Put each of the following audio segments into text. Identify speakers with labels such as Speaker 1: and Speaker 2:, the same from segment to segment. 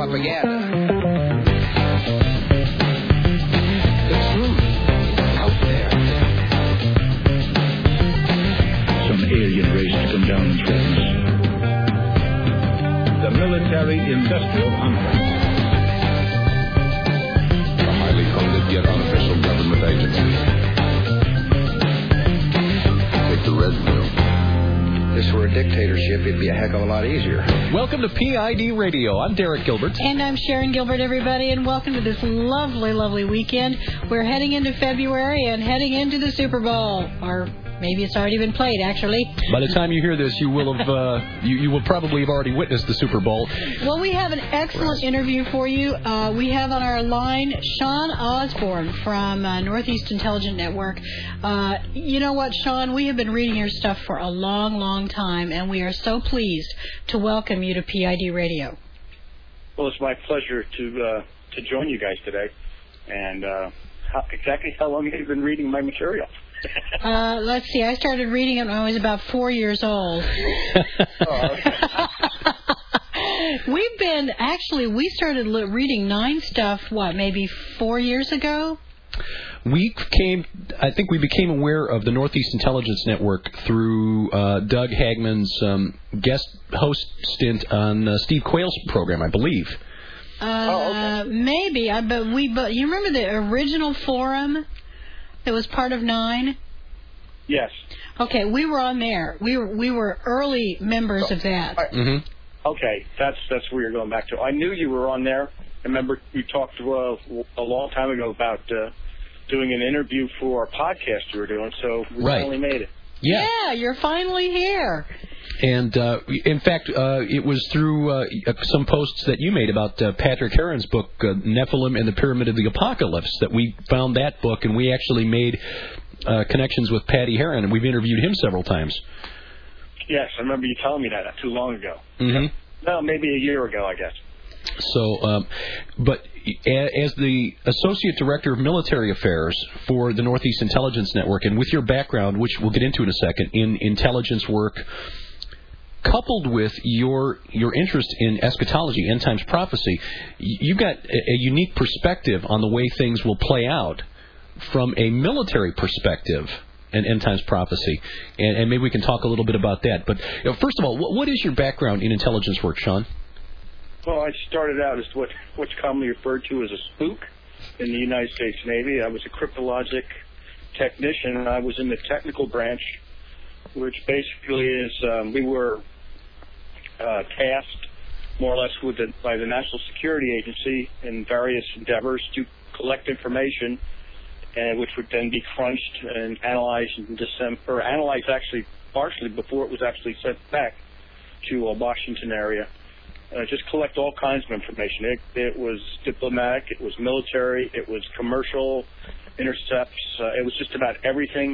Speaker 1: propaganda. The truth is out there.
Speaker 2: Some alien race to come down and threaten us.
Speaker 3: The military-industrial complex.
Speaker 4: A highly funded yet unofficial government agency. Take the red pill.
Speaker 1: If this were a dictatorship, it'd be a heck of a lot easier.
Speaker 5: Welcome to PID Radio. I'm Derek Gilbert.
Speaker 6: And I'm Sharon Gilbert, everybody, and welcome to this lovely, lovely weekend. We're heading into February and heading into the Super Bowl. Or maybe it's already been played, actually.
Speaker 5: By the time you hear this, you will have you will probably have already witnessed the Super Bowl.
Speaker 6: Well, we have an excellent interview for you. We have on our line Sean Osborne from Northeast Intelligence Network. You know what, Sean? We have been reading your stuff for a long, long time, and we are so pleased to welcome you to PID Radio.
Speaker 7: Well, it's my pleasure to join you guys today. And exactly how long have you been reading my material?
Speaker 6: Let's see. I started reading it when I was about 4 years old. We started reading Nine stuff, maybe 4 years ago?
Speaker 5: I think we became aware of the Northeast Intelligence Network through Doug Hagman's guest host stint on Steve Quayle's program, I believe.
Speaker 7: Okay.
Speaker 6: Maybe, but you remember the original forum that was part of Nine?
Speaker 7: Yes.
Speaker 6: Okay, we were on there. We were early members of that.
Speaker 5: Mm-hmm.
Speaker 7: Okay, that's where you're going back to. I knew you were on there. I remember you talked a long time ago about doing an interview for a podcast you were doing, so we finally made it.
Speaker 6: Yeah, you're finally here.
Speaker 5: And, in fact, it was through some posts that you made about Patrick Heron's book, Nephilim and the Pyramid of the Apocalypse, that we found that book, and we actually made connections with Patty Heron, and we've interviewed him several times.
Speaker 7: Yes, I remember you telling me that not too long ago.
Speaker 5: Mm-hmm.
Speaker 7: No, maybe a year ago, I guess.
Speaker 5: So, but as the Associate Director of Military Affairs for the Northeast Intelligence Network, and with your background, which we'll get into in a second, in intelligence work, coupled with your interest in eschatology, end times prophecy, you've got a unique perspective on the way things will play out from a military perspective and end times prophecy. And maybe we can talk a little bit about that. But first of all, what is your background in intelligence work, Sean?
Speaker 7: Well, I started out as what's commonly referred to as a spook in the United States Navy. I was a cryptologic technician, and I was in the technical branch, which basically is we were tasked more or less by the National Security Agency in various endeavors to collect information, which would then be crunched and analyzed analyzed actually partially before it was actually sent back to a Washington area. Just collect all kinds of information. It was diplomatic, it was military, it was commercial intercepts. It was just about everything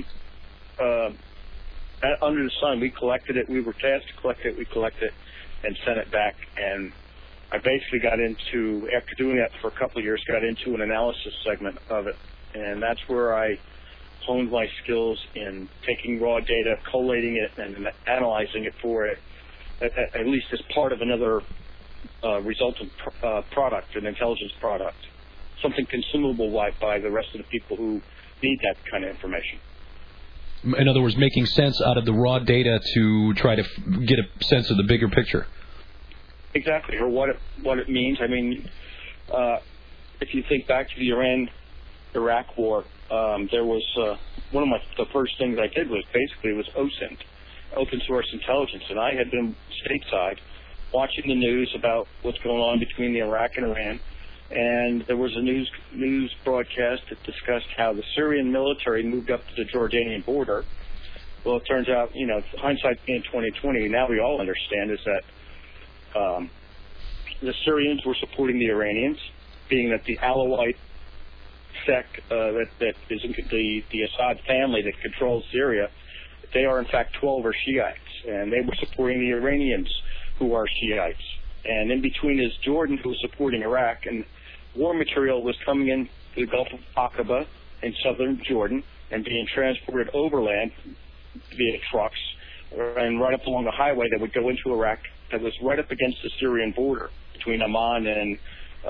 Speaker 7: under the sun. We collected it. We were tasked to collect it. We collected it and sent it back. And I basically got into, after doing that for a couple of years, got into an analysis segment of it. And that's where I honed my skills in taking raw data, collating it, and analyzing it for it, at least as part of another resultant product, an intelligence product, something consumable by the rest of the people who need that kind of information.
Speaker 5: In other words, making sense out of the raw data to try to get a sense of the bigger picture.
Speaker 7: Exactly, or what it means. I mean, if you think back to the Iran-Iraq war, there was one of the first things I did was OSINT, Open Source Intelligence, and I had been stateside watching the news about what's going on between Iraq and Iran, and there was a news broadcast that discussed how the Syrian military moved up to the Jordanian border. Well, it turns out, hindsight being 2020, now we all understand is that the Syrians were supporting the Iranians, being that the Alawite sect that is the Assad family that controls Syria, they are in fact 12 are Shiites, and they were supporting the Iranians who are Shiites. And in between is Jordan, who was supporting Iraq, and war material was coming in to the Gulf of Aqaba in southern Jordan and being transported overland via trucks and right up along the highway that would go into Iraq that was right up against the Syrian border between Amman and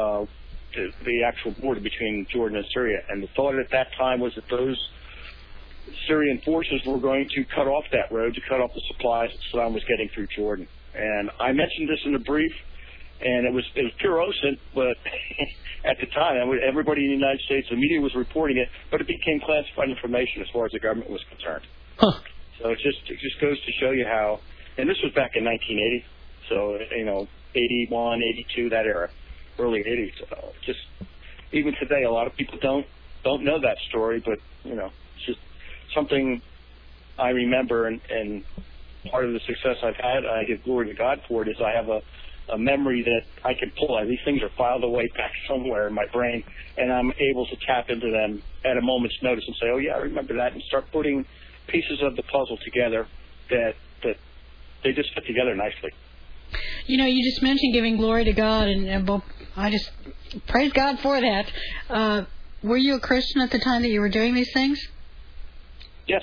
Speaker 7: the actual border between Jordan and Syria. And the thought at that time was that those Syrian forces were going to cut off that road, to cut off the supplies that Saddam was getting through Jordan. And I mentioned this in a brief, and it was pure OSINT, but at the time, everybody in the United States, the media was reporting it, but it became classified information as far as the government was concerned.
Speaker 5: Huh.
Speaker 7: So it just goes to show you how, and this was back in 1980, so 81, 82, that era, early 80s. So just even today, a lot of people don't know that story, but it's just something I remember, and part of the success I've had, I give glory to God for it, is I have a memory that I can pull. These things are filed away back somewhere in my brain, and I'm able to tap into them at a moment's notice and say, oh yeah, I remember that, and start putting pieces of the puzzle together that they just fit together nicely.
Speaker 6: You just mentioned giving glory to God, and I just praise God for that. Were you a Christian at the time that you were doing these things?
Speaker 7: Yes.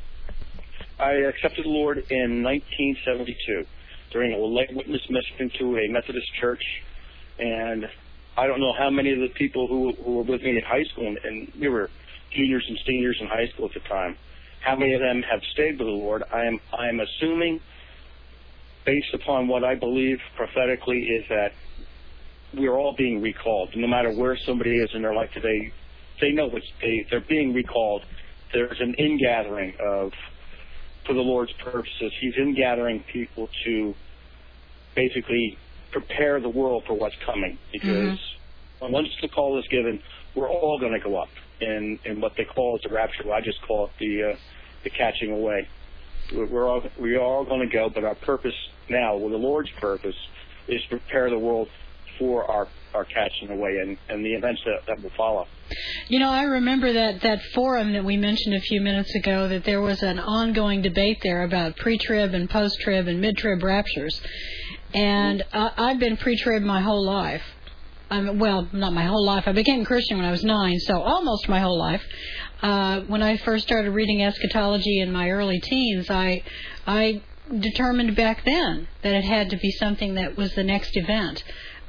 Speaker 7: I accepted the Lord in 1972 during a late witness mission to a Methodist church, and I don't know how many of the people who were with me in high school, and we were juniors and seniors in high school at the time, how many of them have stayed with the Lord. I am assuming, based upon what I believe prophetically, is that we're all being recalled. No matter where somebody is in their life today, they know they're being recalled. There's an ingathering for the Lord's purposes. He's ingathering people to basically prepare the world for what's coming, because once the call is given, we're all going to go up in what they call the rapture. I just call it the catching away. We are all going to go, but our purpose now, the Lord's purpose, is to prepare the world for our catching away and the events that will follow.
Speaker 6: I remember that forum that we mentioned a few minutes ago, that there was an ongoing debate there about pre-trib and post-trib and mid-trib raptures. And I've been pre-trib my whole life. Well, not my whole life. I became Christian when I was 9, so almost my whole life. When I first started reading eschatology in my early teens, I determined back then that it had to be something that was the next event.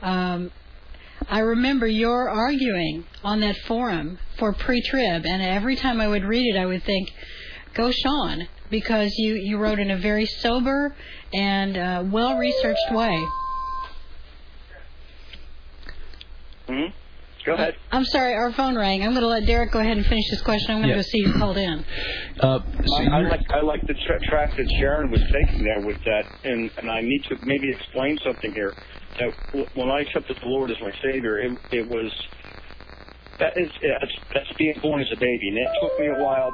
Speaker 6: I remember your arguing on that forum for pre-trib, and every time I would read it, I would think, go Sean, because you wrote in a very sober and well-researched way.
Speaker 7: Mm-hmm. Go ahead.
Speaker 6: I'm sorry, our phone rang. I'm going to let Derek go ahead and finish his question. I'm going to go see who called in.
Speaker 7: I like the track that Sharon was taking there with that, and I need to maybe explain something here. Now, when I accepted the Lord as my Savior, it was that's being born as a baby, and it took me a while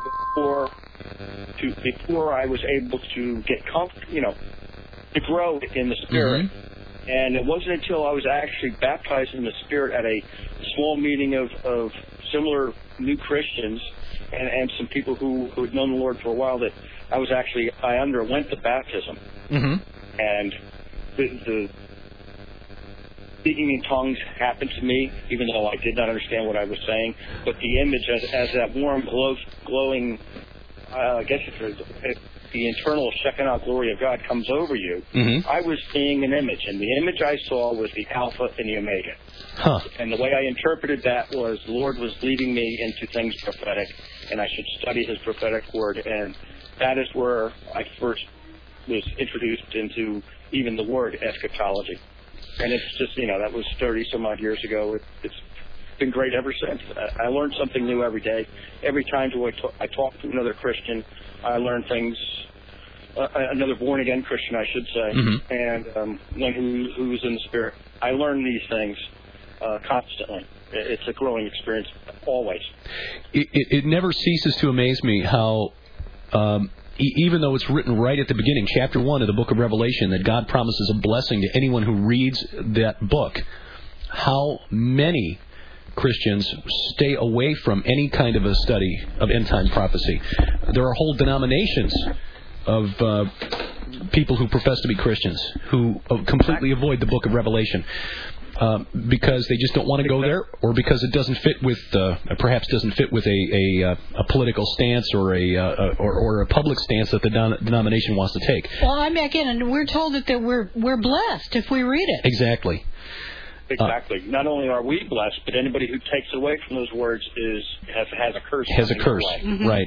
Speaker 7: before I was able to get to grow in the Spirit. Mm-hmm. And it wasn't until I was actually baptized in the Spirit at a small meeting of similar new Christians and some people who had known the Lord for a while that I underwent the baptism. Mm-hmm. And the speaking in tongues happened to me, even though I did not understand what I was saying. But the image, as that warm, glowing, I guess it's the internal Shekinah glory of God comes over you, mm-hmm. I was seeing an image, and the image I saw was the Alpha and the Omega. Huh. And the way I interpreted that was the Lord was leading me into things prophetic, and I should study His prophetic word, and that is where I first was introduced into even the word eschatology. And it's just, that was 30-some-odd years ago. It's been great ever since. I learn something new every day. Every time I talk to another Christian, I learn things, another born-again Christian, I should say, mm-hmm. and one who's in the Spirit. I learn these things constantly. It's a growing experience, always.
Speaker 5: It never ceases to amaze me how, even though it's written right at the beginning, chapter 1 of the book of Revelation, that God promises a blessing to anyone who reads that book, how many Christians stay away from any kind of a study of end-time prophecy. There are whole denominations of people who profess to be Christians who completely avoid the book of Revelation. because they just don't want to go there, or because it doesn't fit with, perhaps doesn't fit with a political stance or a public stance that the denomination wants to take.
Speaker 6: Well, I'm back in, and we're told that we're blessed if we read it.
Speaker 5: Exactly.
Speaker 7: Exactly. Not only are we blessed, but anybody who takes away from those words has a curse.
Speaker 5: Has a curse,
Speaker 6: Mm-hmm.
Speaker 5: right?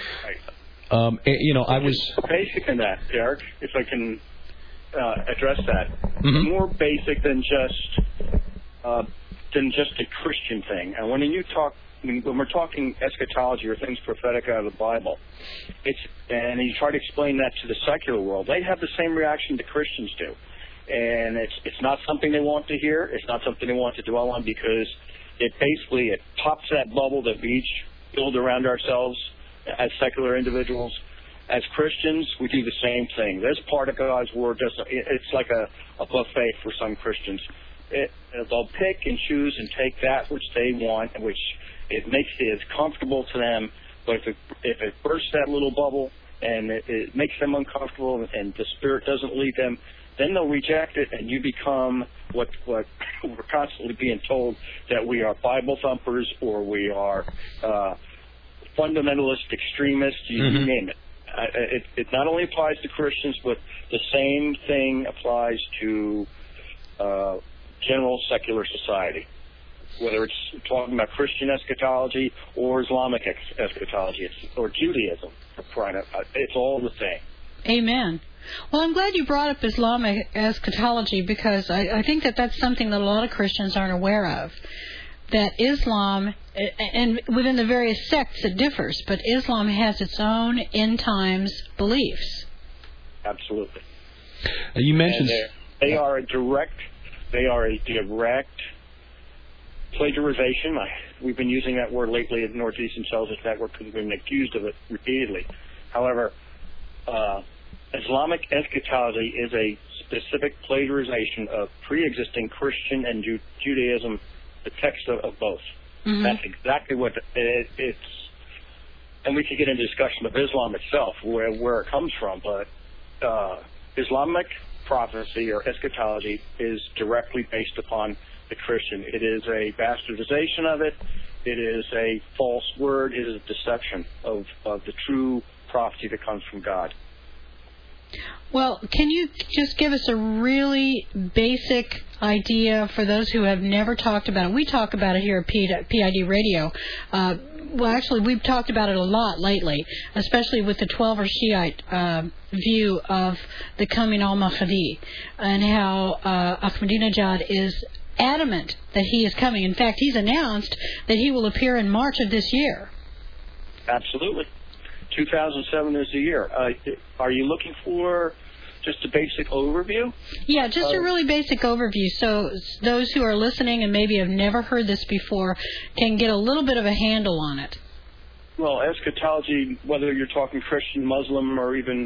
Speaker 5: I was
Speaker 7: basic in that, Derek. If I can address that,
Speaker 5: mm-hmm.
Speaker 7: more basic than just a Christian thing. And when we're talking eschatology or things prophetic out of the Bible, and you try to explain that to the secular world, they have the same reaction that Christians do. And it's not something they want to hear. It's not something they want to dwell on, because it pops that bubble that we each build around ourselves as secular individuals. As Christians, we do the same thing. This part of God's Word, it's like a buffet for some Christians. They'll pick and choose and take that which they want, and which it makes it comfortable to them. But if it bursts that little bubble and it makes them uncomfortable, and the Spirit doesn't lead them, then they'll reject it, and you become what we're constantly being told, that we are Bible thumpers, or we are fundamentalist extremists, you
Speaker 5: mm-hmm.
Speaker 7: name it. It not only applies to Christians, but the same thing applies to general secular society, whether it's talking about Christian eschatology or Islamic eschatology or Judaism. It's all the same.
Speaker 6: Amen. Well, I'm glad you brought up Islamic eschatology, because I think that's something that a lot of Christians aren't aware of. That Islam, and within the various sects it differs, but Islam has its own end times beliefs.
Speaker 7: Absolutely.
Speaker 5: You mentioned
Speaker 7: they are a direct plagiarization. We've been using that word lately at Northeast Intelligence Network because we've been accused of it repeatedly. However, Islamic eschatology is a specific plagiarization of pre-existing Christian and Judaism, the text of both.
Speaker 6: Mm-hmm.
Speaker 7: That's exactly what it's. And we could get into discussion of Islam itself, where it comes from, but Islamic prophecy or eschatology is directly based upon the Christian. It is a bastardization of it. It is a false word. It is a deception of the true prophecy that comes from God.
Speaker 6: Well, can you just give us a really basic idea for those who have never talked about it? We talk about it here at PID Radio. Well, actually, we've talked about it a lot lately, especially with the Twelver Shiite view of the coming al-Mahdi, and how Ahmadinejad is adamant that he is coming. In fact, he's announced that he will appear in March of this year.
Speaker 7: Absolutely. 2007 is the year. Are you looking for just a basic overview?
Speaker 6: Yeah, just a really basic overview, so those who are listening and maybe have never heard this before can get a little bit of a handle on it.
Speaker 7: Well, eschatology, whether you're talking Christian, Muslim, or even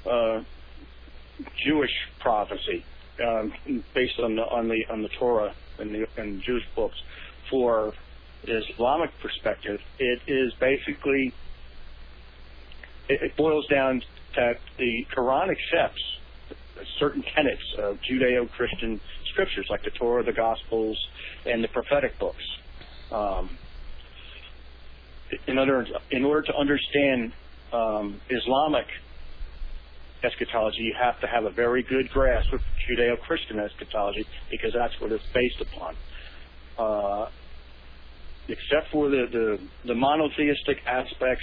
Speaker 7: Jewish prophecy, based on the Torah and the Jewish books, for the Islamic perspective, it is basically. It boils down that the Quran accepts certain tenets of Judeo-Christian scriptures, like the Torah, the Gospels, and the prophetic books. In order to understand Islamic eschatology, you have to have a very good grasp of Judeo-Christian eschatology, because that's what it's based upon. Except for the monotheistic aspects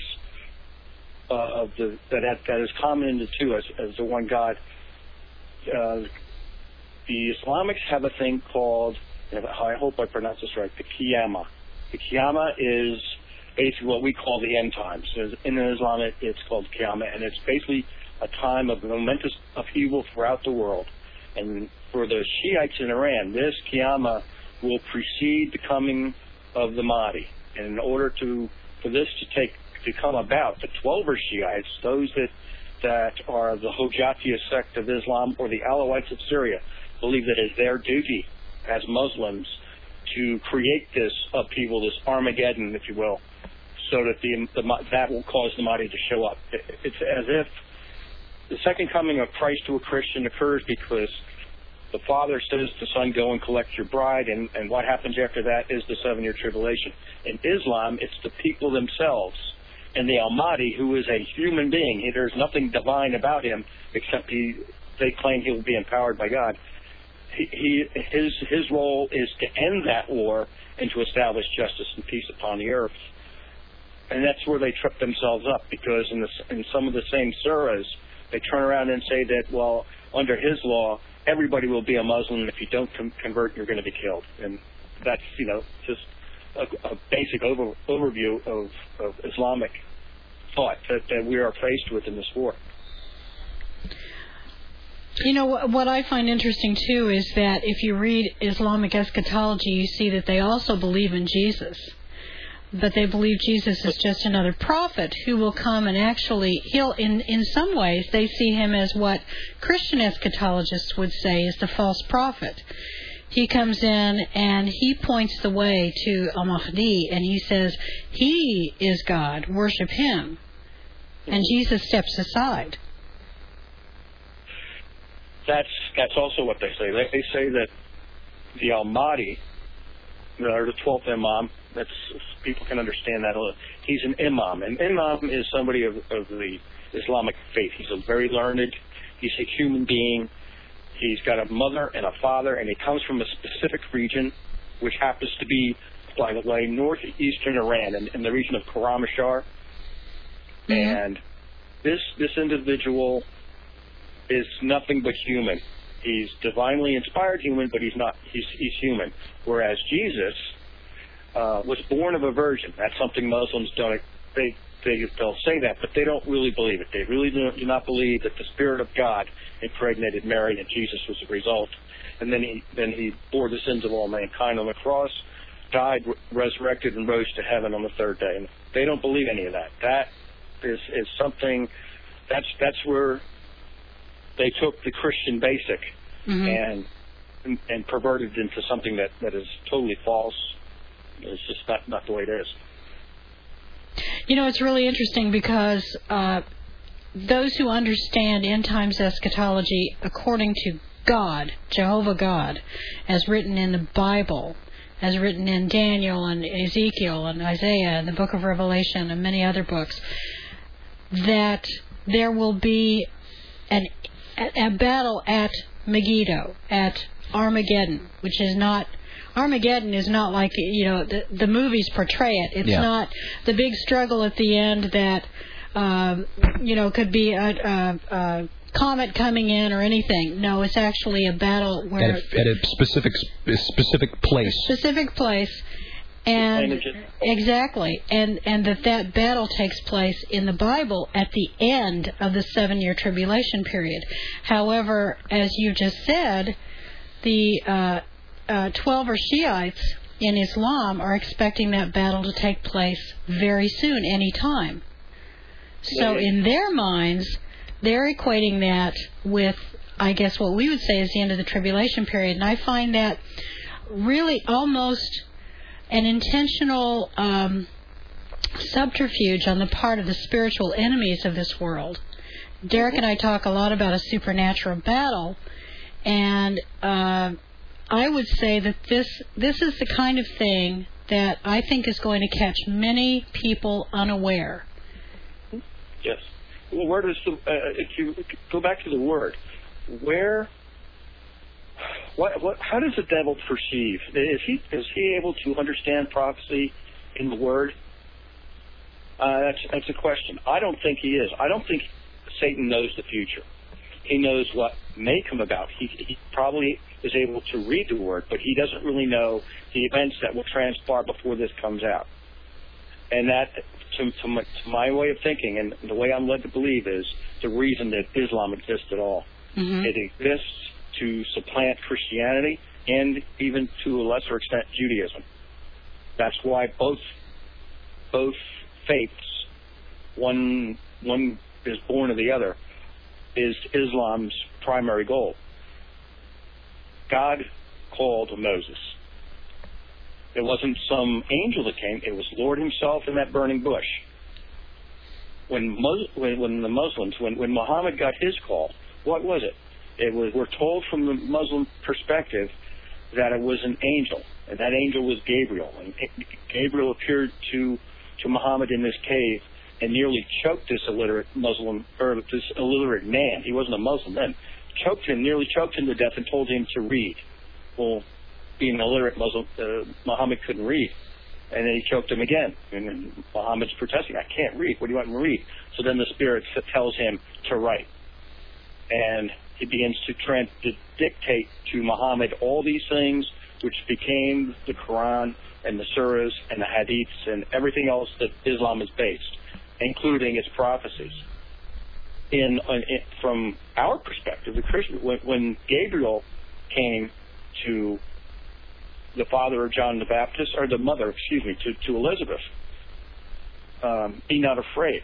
Speaker 7: that is common in the two as the one God. The Islamics have a thing called, I hope I pronounce this right, the Qiyamah. The Qiyamah is basically what we call the end times. In Islam, it's called Qiyamah, and it's basically a time of momentous upheaval throughout the world. And for the Shiites in Iran, this Qiyamah will precede the coming of the Mahdi. And in order for this to come about, the Twelver Shiites, those that are the Hojatiyya sect of Islam, or the Alawites of Syria, believe that it is their duty as Muslims to create this upheaval, this Armageddon, if you will, so that that will cause the Mahdi to show up. It's as if the second coming of Christ to a Christian occurs because the father says to son, go and collect your bride, and what happens after that is the 7-year tribulation. In Islam, it's the people themselves and the Al-Mahdi, who is a human being. There's nothing divine about him except they claim he will be empowered by God. His role is to end that war and to establish justice and peace upon the earth. And that's where they trip themselves up, because in some of the same surahs, they turn around and say that, well, under his law, everybody will be a Muslim, and if you don't convert, you're going to be killed. And that's, just a basic overview of Islamic thought that we are faced with in this war.
Speaker 6: What I find interesting, too, is that if you read Islamic eschatology, you see that they also believe in Jesus. But they believe Jesus is just another prophet who will come and actually, in some ways, they see him as what Christian eschatologists would say is the false prophet. He comes in and he points the way to Al-Mahdi, and he says, he is God, worship him. And Jesus steps aside.
Speaker 7: That's also what they say. They say that the Al-Mahdi, or the 12th Imam, people can understand that. He's an imam. An imam is somebody of the Islamic faith. He's a very learned, he's a human being. He's got a mother and a father, and he comes from a specific region, which happens to be, by the way, northeastern Iran, in the region of Karamashar. Mm-hmm. And this individual is nothing but human. He's divinely inspired human, but he's not. He's human. Whereas Jesus was born of a virgin. That's something Muslims don't. They'll say that, but they don't really believe it. They really do not believe that the Spirit of God impregnated Mary and Jesus was the result. And then he bore the sins of all mankind on the cross, died, resurrected, and rose to heaven on the third day. And they don't believe any of that. That is something. That's where they took the Christian basic and perverted it into something that is totally false. It's just not the way it is.
Speaker 6: It's really interesting because those who understand end times eschatology according to God, Jehovah God, as written in the Bible, as written in Daniel and Ezekiel and Isaiah and the book of Revelation and many other books, that there will be a battle at Megiddo, at Armageddon, which is not... Armageddon is not like, the movies portray it. It's not the big struggle at the end that, could be a comet coming in or anything. No, it's actually a battle where...
Speaker 5: At a specific place.
Speaker 6: Specific place. And exactly. And that battle takes place in the Bible at the end of the 7-year tribulation period. However, as you just said, the... 12 Shiites in Islam are expecting that battle to take place very soon, any time. So in their minds, they're equating that with, I guess, what we would say is the end of the tribulation period. And I find that really almost an intentional subterfuge on the part of the spiritual enemies of this world. Derek and I talk a lot about a supernatural battle, and I would say that this is the kind of thing that I think is going to catch many people unaware.
Speaker 7: Yes. Well, where does if you go back to the word, how does the devil perceive? Is he able to understand prophecy in the word? That's a question. I don't think he is. I don't think Satan knows the future. He knows what may come about. He probably is able to read the word, but he doesn't really know the events that will transpire before this comes out. And that, to my way of thinking, and the way I'm led to believe, is the reason that Islam exists at all. Mm-hmm. It exists to supplant Christianity and even to a lesser extent Judaism. That's why both faiths, one is born of the other, is Islam's primary goal. God called Moses. It wasn't some angel that came. It was Lord himself in that burning bush. When Muhammad got his call, what was it? We're told from the Muslim perspective that it was an angel, and that angel was Gabriel. And Gabriel appeared to Muhammad in this cave and nearly choked this illiterate man. He wasn't a Muslim then. Nearly choked him to death, and told him to read. Well, being an illiterate Muslim, Muhammad couldn't read. And then he choked him again. And then Muhammad's protesting, I can't read. What do you want me to read? So then the spirit tells him to write. And he begins to dictate to Muhammad all these things, which became the Quran and the surahs and the hadiths and everything else that Islam is based, including its prophecies. From our perspective, the Christian, when Gabriel came to the father of John the Baptist, or the mother, to Elizabeth, be not afraid.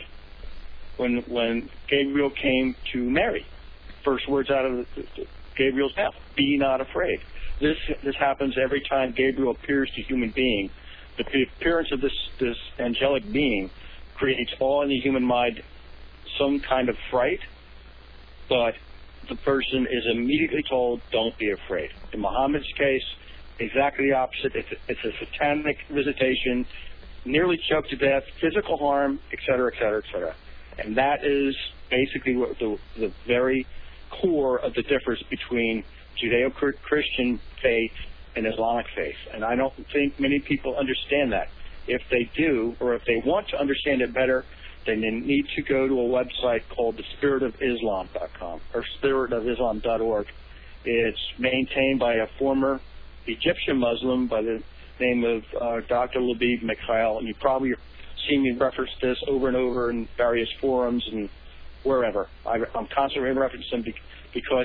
Speaker 7: When Gabriel came to Mary, first words out of Gabriel's mouth, be not afraid. This happens every time Gabriel appears to a human being. The appearance of this angelic being creates all in the human mind some kind of fright, but the person is immediately told, don't be afraid. In Muhammad's case, exactly the opposite. It's a satanic visitation, nearly choked to death, physical harm, etc., etc., etc. And that is basically what the very core of the difference between Judeo-Christian faith and Islamic faith. And I don't think many people understand that. If they do, or if they want to understand it better, then they need to go to a website called thespiritofislam.com or spiritofislam.org. It's maintained by a former Egyptian Muslim by the name of Dr. Labib Mikhail, and you probably seen me reference this over and over in various forums and wherever. I'm constantly referencing him because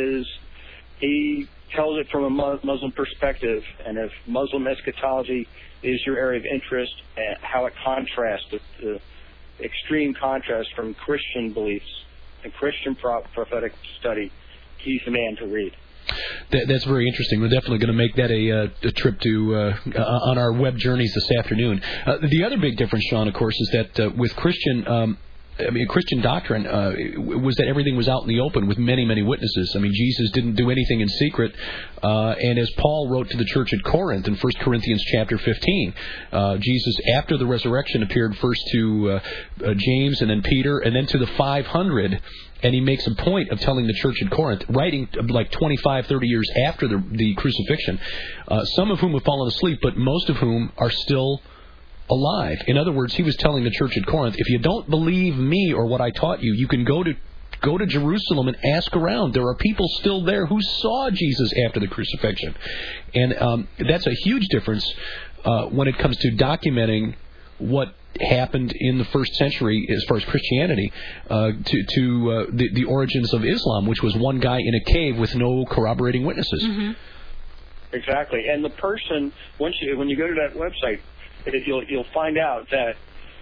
Speaker 7: he tells it from a Muslim perspective, and if Muslim eschatology is your area of interest, and how it contrasts, the extreme contrast from Christian beliefs and Christian prophetic study, he's the man to read.
Speaker 5: That's very interesting. We're definitely going to make that a trip to on our web journeys this afternoon. The other big difference, Sean, of course, is that with Christian doctrine was that everything was out in the open with many, many witnesses. I mean, Jesus didn't do anything in secret. And as Paul wrote to the church at Corinth in 1 Corinthians chapter 15, Jesus, after the resurrection, appeared first to James and then Peter and then to the 500. And he makes a point of telling the church at Corinth, writing like 25, 30 years after the crucifixion, some of whom have fallen asleep, but most of whom are still alive. In other words, he was telling the church at Corinth, if you don't believe me or what I taught you, you can go to Jerusalem and ask around. There are people still there who saw Jesus after the crucifixion. And that's a huge difference when it comes to documenting what happened in the first century as far as Christianity to the origins of Islam, which was one guy in a cave with no corroborating witnesses.
Speaker 6: Mm-hmm.
Speaker 7: Exactly. And the person, when you go to that website, you'll find out that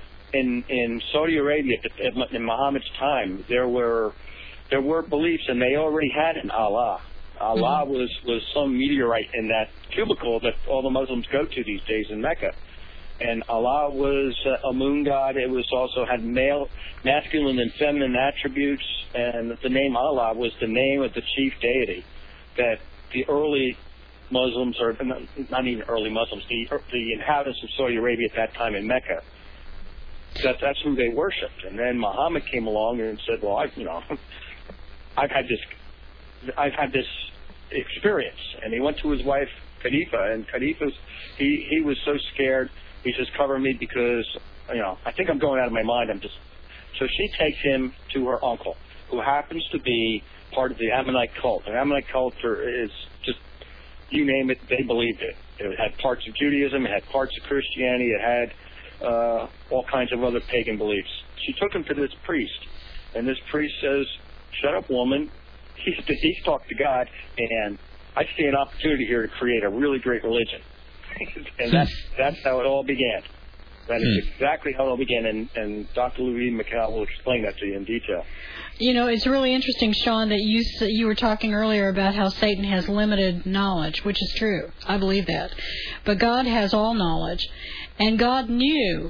Speaker 7: in Saudi Arabia in Muhammad's time there were beliefs, and they already had an Allah. Allah was some meteorite in that cubicle that all the Muslims go to these days in Mecca. And Allah was a moon god. It was also had masculine and feminine attributes, and the name Allah was the name of the chief deity that the early Muslims, or not even early Muslims, the inhabitants of Saudi Arabia at that time in Mecca, that's who they worshipped. And then Muhammad came along and said, well, I've had this experience. And he went to his wife Khalifa, and Khalifa, he was so scared. He says, cover me because, I think I'm going out of my mind. So she takes him to her uncle, who happens to be part of the Ammonite cult. The Ammonite cult is just, you name it, they believed it. It had parts of Judaism, it had parts of Christianity, it had all kinds of other pagan beliefs. She took him to this priest, and this priest says, shut up, woman. He's talked to God, and I see an opportunity here to create a really great religion. And that's how it all began. That is exactly how it all began, and Dr. Louis Mikhail will explain that to you in detail.
Speaker 6: It's really interesting, Sean, that you were talking earlier about how Satan has limited knowledge, which is true. I believe that. But God has all knowledge, and God knew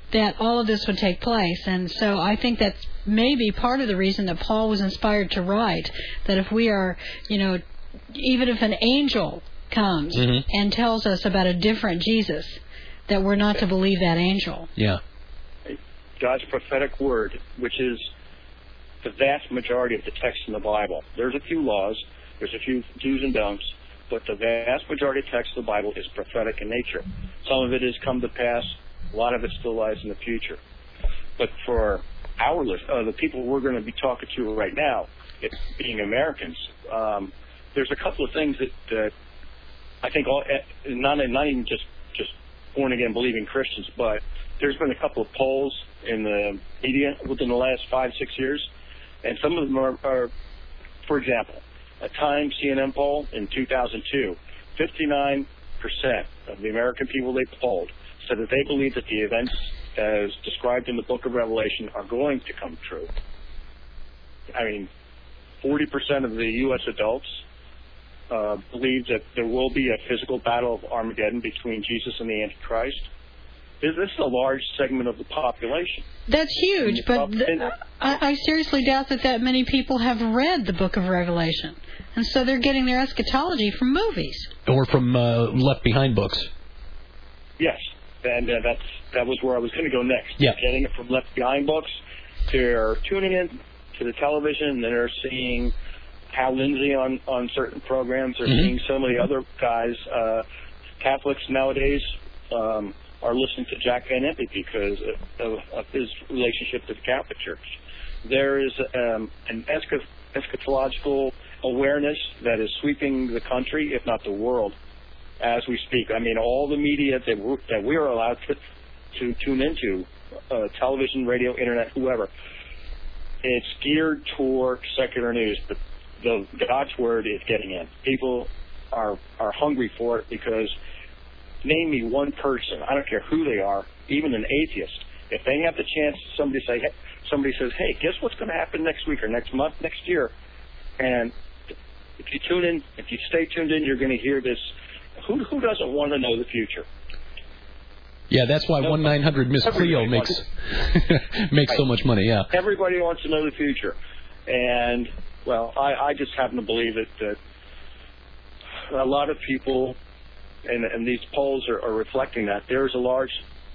Speaker 6: that all of this would take place. And so I think that's maybe part of the reason that Paul was inspired to write, that if we are, even if an angel comes and tells us about a different Jesus, that we're not to believe that angel.
Speaker 5: Yeah.
Speaker 7: God's prophetic word, which is the vast majority of the text in the Bible. There's a few laws, there's a few do's and don'ts, but the vast majority of text of the Bible is prophetic in nature. Some of it has come to pass, a lot of it still lies in the future. But for the people we're going to be talking to right now, being Americans, there's a couple of things that I think, not even just born-again believing Christians, but there's been a couple of polls in the media within the last 5-6 years, and some of them are, for example, a Time CNN poll in 2002, 59% of the American people they polled said that they believe that the events as described in the book of Revelation are going to come true. 40% of the U.S. adults believe that there will be a physical battle of Armageddon between Jesus and the Antichrist. This is a large segment of the population.
Speaker 6: That's huge, but I seriously doubt that many people have read the book of Revelation. And so they're getting their eschatology from movies.
Speaker 5: Or from Left Behind books.
Speaker 7: Yes, and that was where I was going to go next.
Speaker 5: Yeah.
Speaker 7: Getting it from Left Behind books. They're tuning in to the television, and they're seeing Hal Lindsey on certain programs. They're seeing so many other guys. Catholics nowadays are listening to Jack Van Impe because of his relationship to the Catholic Church. There is an eschatological awareness that is sweeping the country, if not the world, as we speak. All the media that we are allowed to tune into, television, radio, internet, whoever, it's geared toward secular news, but God's word is getting in. People are hungry for it because name me one person, I don't care who they are, even an atheist, if they have the chance, somebody says, hey, guess what's going to happen next week or next month, next year? And if you tune in, if you stay tuned in, you're going to hear this. Who doesn't want to know the future?
Speaker 5: Yeah, that's why 1-900-MISS-CLEO makes so much money, yeah.
Speaker 7: Everybody wants to know the future. And, well, I just happen to believe that a lot of people, and these polls are reflecting that, there's a large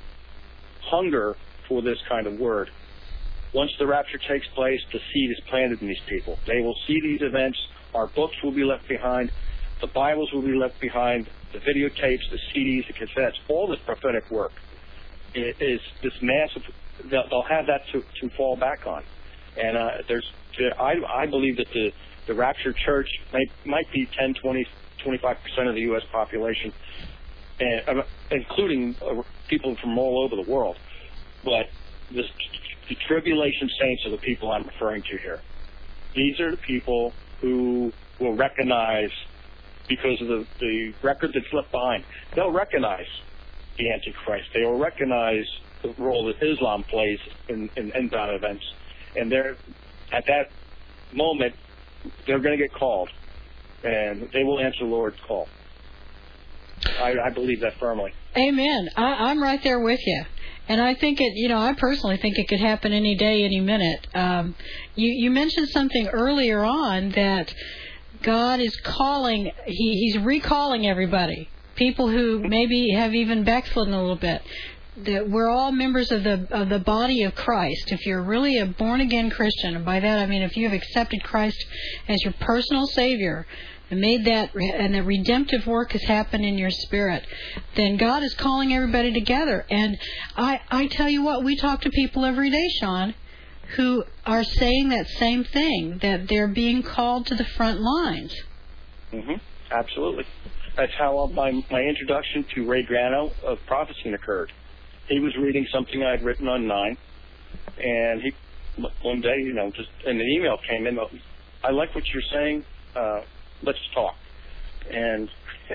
Speaker 7: hunger for this kind of word. Once the rapture takes place, the seed is planted in these people. They will see these events. Our books will be left behind. The Bibles will be left behind. The videotapes, the CDs, the cassettes, all this prophetic work is this massive. They'll have that to fall back on. And I believe that the rapture church might be 10, 20, 25% of the U.S. population, including people from all over the world. But the tribulation saints are the people I'm referring to here. These are the people who will recognize, because of the record that's left behind, they'll recognize the Antichrist. They will recognize the role that Islam plays in end-time events. And at that moment, they're going to get called, and they will answer the Lord's call. I believe that firmly.
Speaker 6: Amen. I'm right there with you. And I think I personally think it could happen any day, any minute. You mentioned something earlier on that God is calling, He's recalling everybody, people who maybe have even backslidden a little bit. That we're all members of the body of Christ. If you're really a born-again Christian, and by that I mean if you have accepted Christ as your personal Savior, and made that, and the redemptive work has happened in your spirit, then God is calling everybody together. And I tell you what, we talk to people every day, Sean, who are saying that same thing, that they're being called to the front lines.
Speaker 7: Absolutely. That's how my introduction to Ray Grano of prophecy occurred. He was reading something I had written on 9, and he one day, just and an email came in. I like what you're saying. Let's talk. And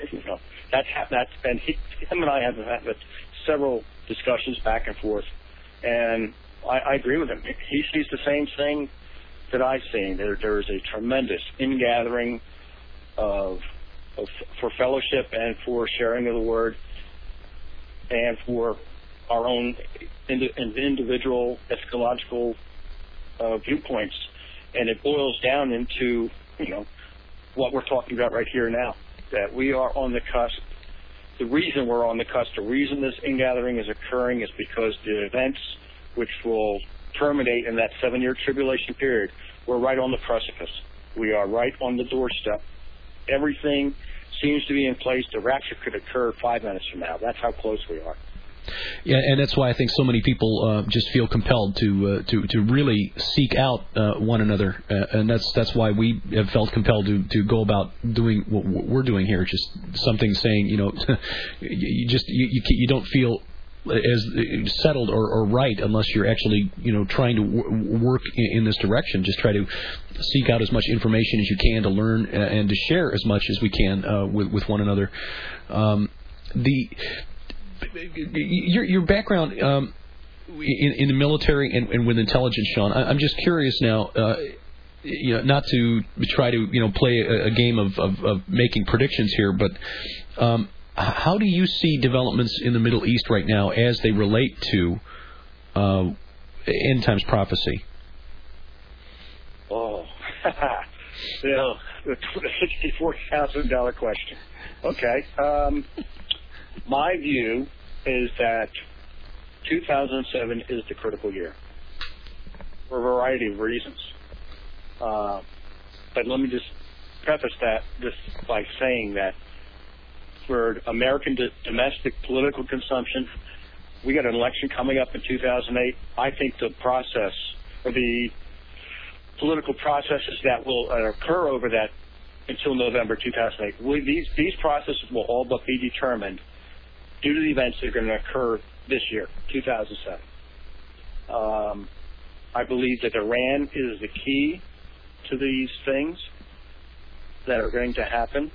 Speaker 7: and him and I have had several discussions back and forth, and I agree with him. He sees the same thing that I've seen. There is a tremendous ingathering for fellowship and for sharing of the word, and for our own individual eschatological viewpoints, and it boils down into, what we're talking about right here now, that we are on the cusp. The reason we're on the cusp, the reason this ingathering is occurring is because the events which will terminate in that 7-year tribulation period, we're right on the precipice. We are right on the doorstep. Everything seems to be in place. The rapture could occur 5 minutes from now. That's how close we are.
Speaker 5: Yeah, and that's why I think so many people just feel compelled to really seek out one another, and that's why we have felt compelled to go about doing what we're doing here. Just something saying, you don't feel as settled or right unless you're actually trying to work in this direction. Just try to seek out as much information as you can to learn and to share as much as we can with one another. Your background in the military and with intelligence, Sean. I'm just curious now. Not to try to play a game of making predictions here, but how do you see developments in the Middle East right now as they relate to end times prophecy?
Speaker 7: Oh, the $64,000 question. Okay. My view is that 2007 is the critical year for a variety of reasons. But let me just preface that just by saying that for American domestic political consumption, we got an election coming up in 2008. I think the process, or the political processes that will occur over that until November 2008, these processes will all but be determined due to the events that are going to occur this year, 2007. I believe that Iran is the key to these things that are going to happen.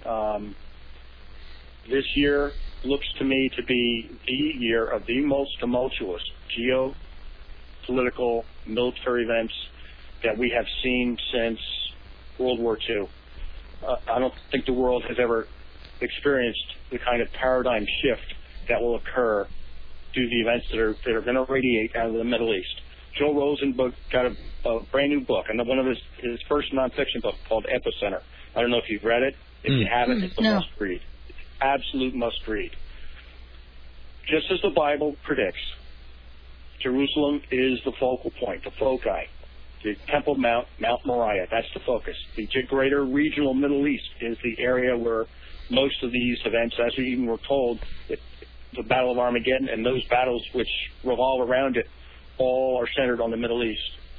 Speaker 7: This year looks to me to be the year of the most tumultuous geopolitical military events that we have seen since World War II. I don't think the world has ever experienced the kind of paradigm shift that will occur due to the events that are going to radiate out of the Middle East. Joel Rosenberg got a brand new book, and one of his first nonfiction book called Epicenter. I don't know if you've read it. If you haven't, it's a must read. Absolute must read. Just as the Bible predicts, Jerusalem is the focal point, the foci. The Temple Mount Moriah, that's the focus. The greater regional Middle East is the area where most of these events, as we even were told, the Battle of Armageddon and those battles which revolve around it, all are centered on the Middle East.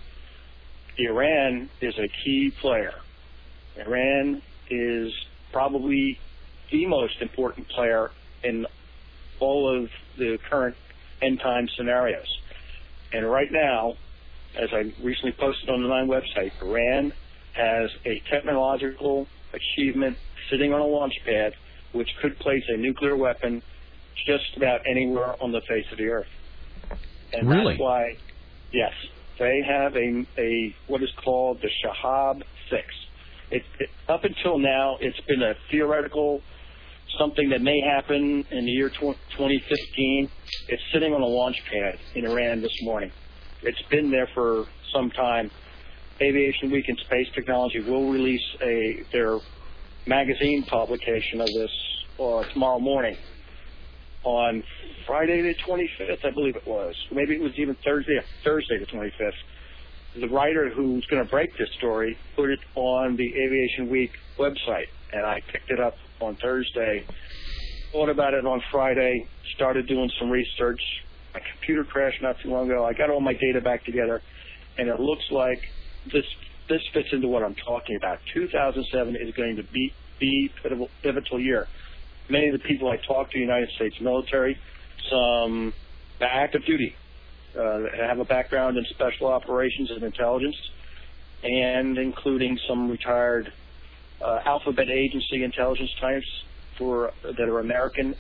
Speaker 7: Iran is a key player. Iran is probably the most important player in all of the current end time scenarios. And right now, as I recently posted on the Nine website, Iran has a technological achievement sitting on a launch pad which could place a nuclear weapon just about anywhere on the face of the earth. And
Speaker 5: really?
Speaker 7: That's why, yes, they have a what is called the Shahab 6. Up until now, it's been a theoretical something that may happen in the year 2015. It's sitting on a launch pad in Iran this morning. It's been there for some time. Aviation Week in Space Technology will release their magazine publication of this tomorrow morning on Friday the 25th, I believe it was. Maybe it was even Thursday the 25th. The writer who's going to break this story put it on the Aviation Week website, and I picked it up on Thursday, thought about it on Friday, started doing some research. My computer crashed not too long ago. I got all my data back together, and it looks like this fits into what I'm talking about. 2007 is going to be the pivotal year. Many of the people I talk to, United States military, some active duty, have a background in special operations and intelligence, and including some retired alphabet agency intelligence types that are American.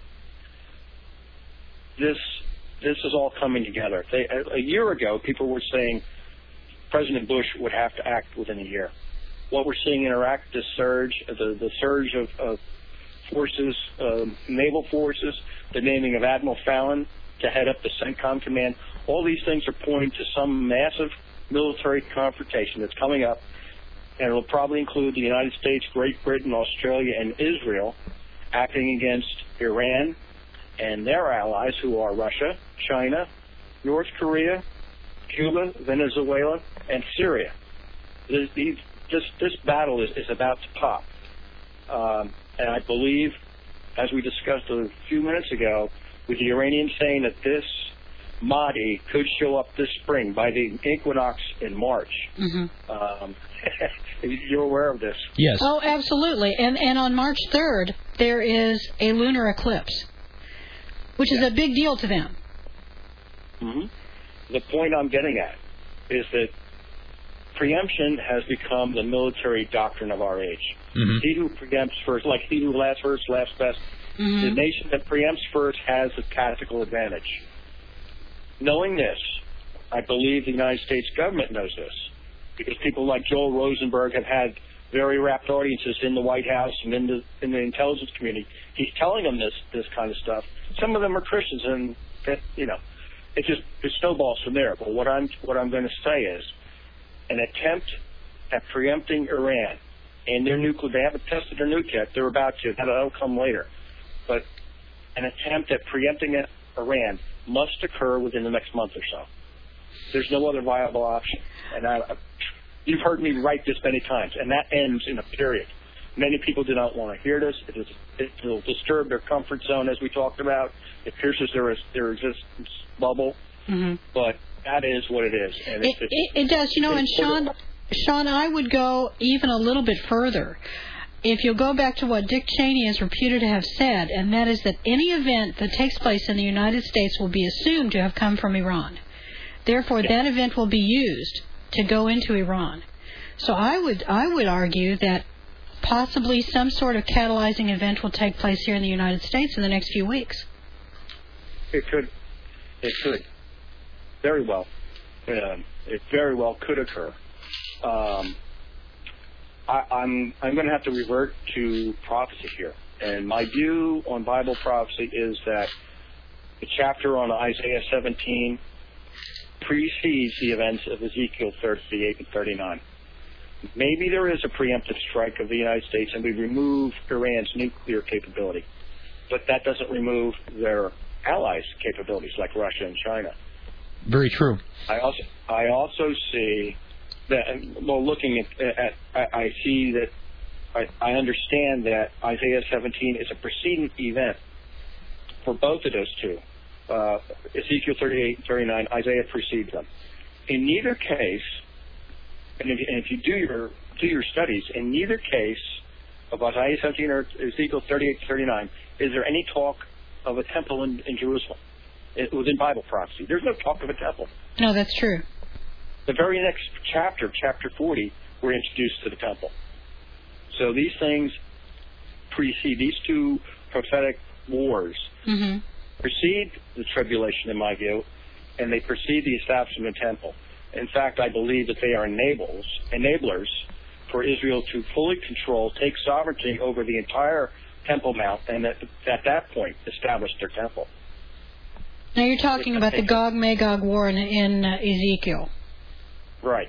Speaker 7: This is all coming together. A year ago, people were saying President Bush would have to act within a year. What we're seeing in Iraq, the surge of forces, naval forces, the naming of Admiral Fallon to head up the CENTCOM command. All these things are pointing to some massive military confrontation that's coming up, and it will probably include the United States, Great Britain, Australia, and Israel acting against Iran and their allies, who are Russia, China, North Korea, Cuba, Venezuela, and Syria. This battle is about to pop. And I believe, as we discussed a few minutes ago, with the Iranians saying that this Mahdi could show up this spring by the equinox in March. Mm-hmm. You're aware of this?
Speaker 5: Yes.
Speaker 6: Oh, absolutely. And on March 3rd, there is a lunar eclipse, which is a big deal to them.
Speaker 7: Mm-hmm. The point I'm getting at is that preemption has become the military doctrine of our age. Mm-hmm. He who preempts first, like he who laughs first, laughs best. Mm-hmm. The nation that preempts first has the tactical advantage. Knowing this, I believe the United States government knows this, because people like Joel Rosenberg have had very rapt audiences in the White House and in the intelligence community. He's telling them this kind of stuff. Some of them are Christians, and it snowballs from there. But what I'm going to say is, an attempt at preempting Iran and their nuclear, they haven't tested their nuke yet. They're about to. That'll come later. But an attempt at preempting Iran must occur within the next month or so. There's no other viable option. And you've heard me write this many times, and that ends in a period. Many people do not want to hear this. It will disturb their comfort zone, as we talked about. It pierces their existence bubble. Mm-hmm. But that is what it is. And
Speaker 6: it does. And Sean, I would go even a little bit further. If you'll go back to what Dick Cheney is reputed to have said, and that is that any event that takes place in the United States will be assumed to have come from Iran. Therefore, that event will be used to go into Iran. So I would argue that possibly some sort of catalyzing event will take place here in the United States in the next few weeks.
Speaker 7: It could. Very well. It very well could occur. I'm going to have to revert to prophecy here. And my view on Bible prophecy is that the chapter on Isaiah 17 precedes the events of Ezekiel 38 and 39. Maybe there is a preemptive strike of the United States and we remove Iran's nuclear capability. But that doesn't remove their allies' capabilities like Russia and China.
Speaker 5: Very true.
Speaker 7: I also see that, well, looking at I see that I understand that Isaiah 17 is a preceding event for both of those two. Ezekiel 38 and 39, Isaiah precedes them. In neither case, and if you do your studies, in neither case of Isaiah 17 or Ezekiel 38 and 39, is there any talk of a temple in Jerusalem. Within Bible prophecy, there's no talk of a temple.
Speaker 6: No, that's true.
Speaker 7: The very next chapter, chapter 40, we're introduced to the temple. So these things precede, these two prophetic wars precede the tribulation, in my view, and they precede the establishment of the temple. In fact, I believe that they are enablers for Israel to fully control, take sovereignty over the entire Temple Mount, and at that point, establish their temple.
Speaker 6: Now you're talking about the Gog-Magog war in Ezekiel.
Speaker 7: Right.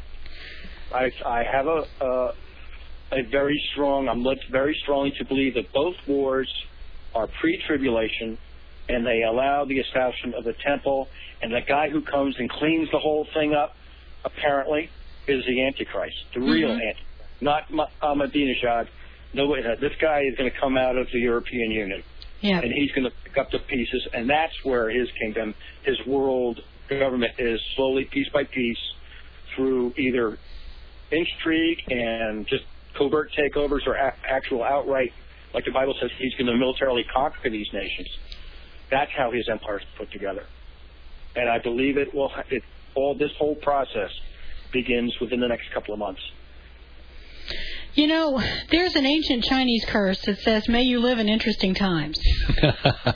Speaker 7: I have a very strong, I'm led very strongly to believe that both wars are pre-tribulation, and they allow the establishment of the temple, and the guy who comes and cleans the whole thing up, apparently, is the Antichrist, the real Antichrist, not Ahmadinejad. Nobody. This guy is going to come out of the European Union, and he's going to pick up the pieces, and that's where his kingdom, his world government is slowly, piece by piece, through either intrigue and just covert takeovers or actual outright, like the Bible says, he's going to militarily conquer these nations. That's how his empire is put together. And I believe this whole process begins within the next couple of months.
Speaker 6: You know, there's an ancient Chinese curse that says, "May you live in interesting times."
Speaker 7: Well,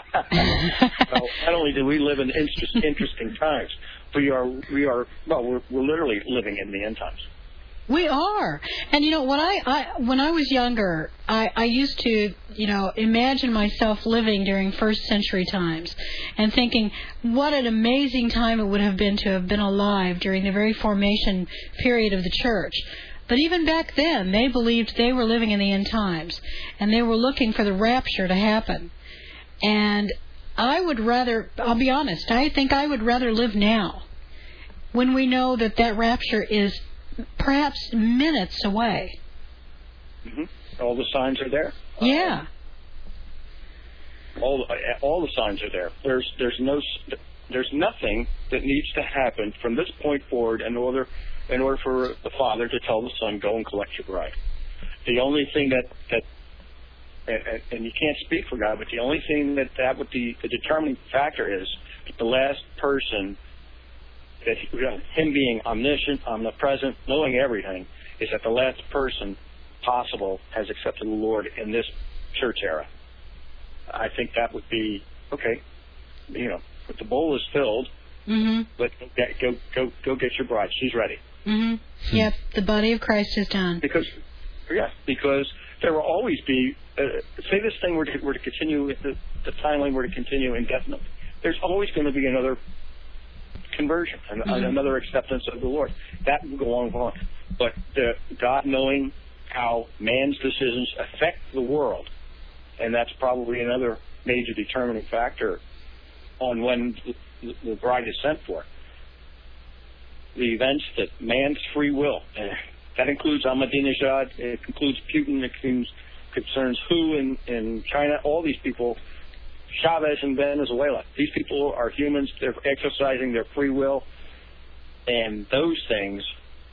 Speaker 7: not only do we live in interesting times, we're literally living in the end times.
Speaker 6: We are. And, when I was younger, I used to, imagine myself living during first century times and thinking what an amazing time it would have been to have been alive during the very formation period of the church. But even back then, they believed they were living in the end times, and they were looking for the rapture to happen. And I would rather, I'll be honest, I think I would rather live now when we know that rapture is perhaps minutes away.
Speaker 7: Mm-hmm. All the signs are there.
Speaker 6: Yeah.
Speaker 7: All the signs are there. There's nothing that needs to happen from this point forward in order for the Father to tell the Son, go and collect your bride. The only thing that and you can't speak for God, but the only thing that would be the determining factor is that the last person, that him being omniscient, omnipresent, knowing everything, is that the last person possible has accepted the Lord in this church era. I think that would be okay. If the bowl is filled, but go get your bride. She's ready.
Speaker 6: Mm-hmm. Yep, the body of Christ is done.
Speaker 7: Because there will always be. Say this thing were to continue, the timeline were to continue indefinitely. There's always going to be another conversion and another acceptance of the Lord. That will go on and on. But God knowing how man's decisions affect the world, and that's probably another major determining factor on when the bride is sent for. The events that man's free will, that includes Ahmadinejad, it includes Putin, it concerns Hu in China, all these people, Chavez in Venezuela. These people are humans. They're exercising their free will, and those things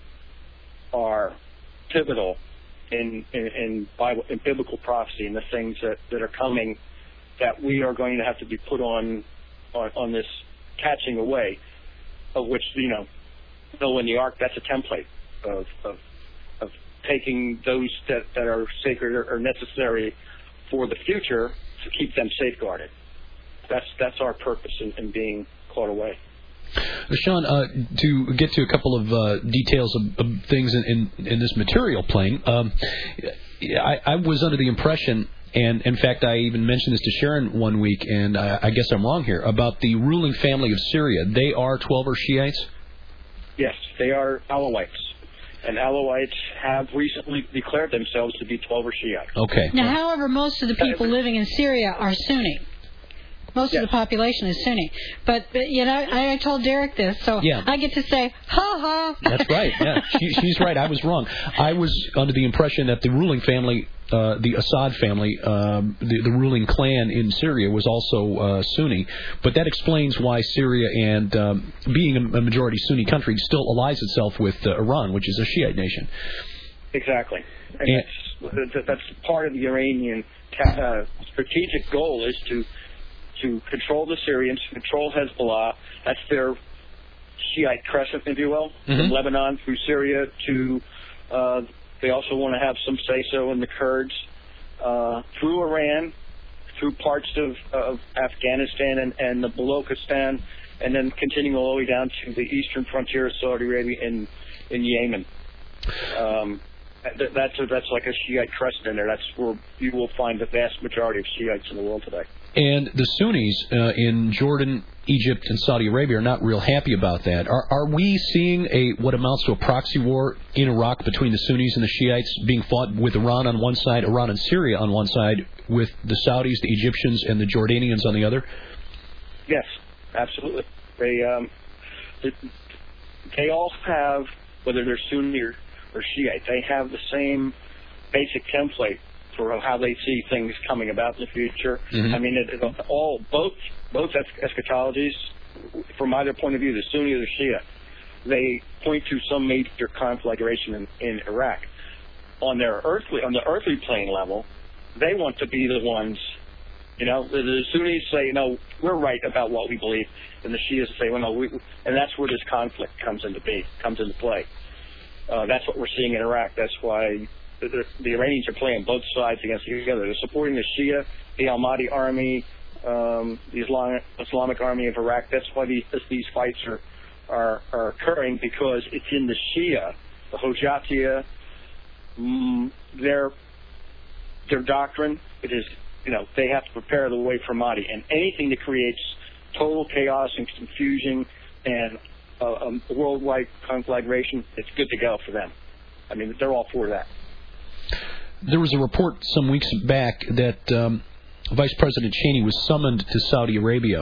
Speaker 7: are pivotal in biblical prophecy, and the things that are coming, that we are going to have to be put on this catching away, of which Noah and the ark. That's a template of taking those that are sacred or necessary for the future to keep them safeguarded. That's our purpose in being caught away.
Speaker 5: Sean, to get to a couple of details of things in this material plane, I was under the impression, and in fact I even mentioned this to Sharon one week, and I guess I'm wrong here, about the ruling family of Syria. They are 12er Shiites?
Speaker 7: Yes, they are Alawites. And Alawites have recently declared themselves to be 12er Shiites.
Speaker 5: Okay.
Speaker 6: Now, however, most of the people living in Syria are Sunni. Most of the population is Sunni. But I told Derek this, so I get to say, ha-ha.
Speaker 5: That's right, yeah. She's right. I was wrong. I was under the impression that the ruling family, the Assad family, the ruling clan in Syria was also Sunni. But that explains why Syria, and being a majority Sunni country, still allies itself with Iran, which is a Shiite nation.
Speaker 7: Exactly. And that's part of the Iranian strategic goal, is to control the Syrians, control Hezbollah. That's their Shiite crescent, if you will, from Lebanon through Syria to. They also want to have some say-so in the Kurds, through Iran, through parts of Afghanistan and the Balochistan, and then continuing all the way down to the eastern frontier of Saudi Arabia in Yemen. That's like a Shiite crescent in there. That's where you will find the vast majority of Shiites in the world today. And
Speaker 5: the Sunnis in Jordan, Egypt, and Saudi Arabia are not real happy about that. Are we seeing what amounts to a proxy war in Iraq between the Sunnis and the Shiites being fought with Iran on one side, Iran and Syria on one side, with the Saudis, the Egyptians, and the Jordanians on the other? Yes, absolutely. They all have, whether they're Sunni or Shiite, they have the same basic template for how they see things coming about in the future. I mean, both eschatologies, from either point of view, the Sunni or the Shia, they point to some major conflagration in Iraq. On the earthly plane level, they want to be the ones. The Sunnis say, no, we're right about what we believe, and the Shias say, well, no, and that's where this conflict comes into play. That's what we're seeing in Iraq. That's why the Iranians are playing both sides against each other. They're supporting the Shia, the Al-Mahdi army, the Islamic Army of Iraq. That's why these fights are occurring, because it's in the Shia
Speaker 7: the Hojatya, their doctrine, it is, they have to prepare the way for Mahdi. And anything that creates total chaos and confusion and a worldwide conflagration, it's good to go for them. I mean, they're all for that.
Speaker 5: There was a report some weeks back that Vice President Cheney was summoned to Saudi Arabia.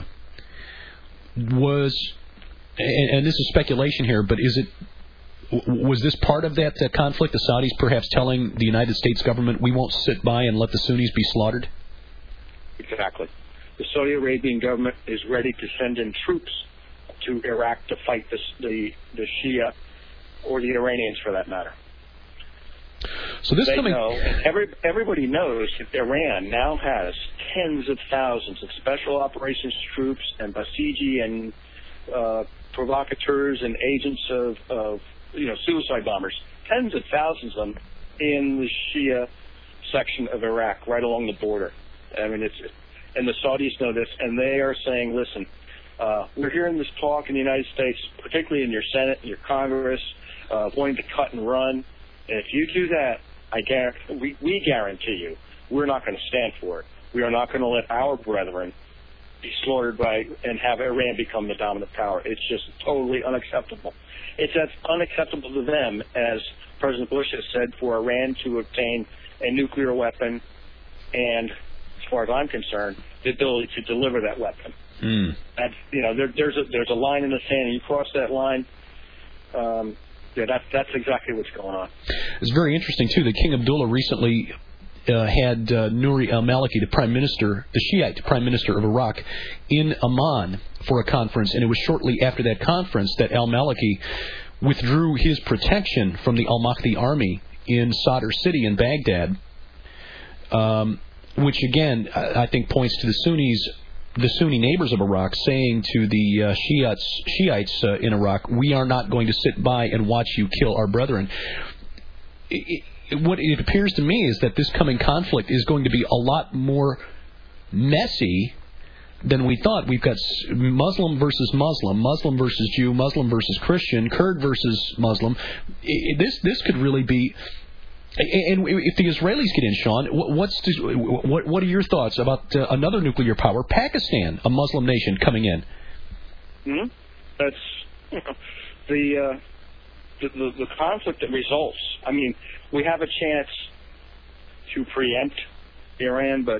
Speaker 5: And this is speculation here, but was this part of that conflict, the Saudis perhaps telling the United States government, we won't sit by and let the Sunnis be slaughtered?
Speaker 7: Exactly. The Saudi Arabian government is ready to send in troops to Iraq to fight the Shia, or the Iranians for that matter.
Speaker 5: So this
Speaker 7: everybody knows that Iran now has tens of thousands of special operations troops and Basiji and provocateurs and agents of suicide bombers, tens of thousands of them in the Shia section of Iraq, right along the border. I mean, and the Saudis know this, and they are saying, listen, we're hearing this talk in the United States, particularly in your Senate and your Congress, wanting to cut and run. And if you do that, we guarantee you, we're not going to stand for it. We are not going to let our brethren be slaughtered and have Iran become the dominant power. It's just totally unacceptable. It's as unacceptable to them as President Bush has said for Iran to obtain a nuclear weapon and, as far as I'm concerned, the ability to deliver that weapon. That's, there's a line in the sand, and you cross that line, that's exactly what's going on.
Speaker 5: It's very interesting, too, that King Abdullah recently had Nouri al-Maliki, the Shiite Prime Minister of Iraq, in Amman for a conference, and it was shortly after that conference that al-Maliki withdrew his protection from the al-Mahdi army in Sadr City in Baghdad, which, again, I think points to the Sunni neighbors of Iraq saying to the Shiites in Iraq, we are not going to sit by and watch you kill our brethren. What it appears to me is that this coming conflict is going to be a lot more messy than we thought. We've got Muslim versus Muslim, Muslim versus Jew, Muslim versus Christian, Kurd versus Muslim. This could really be... And if the Israelis get in, Sean, what are your thoughts about another nuclear power, Pakistan, a Muslim nation, coming in?
Speaker 7: Mm-hmm. That's the conflict that results. I mean, we have a chance to preempt Iran, but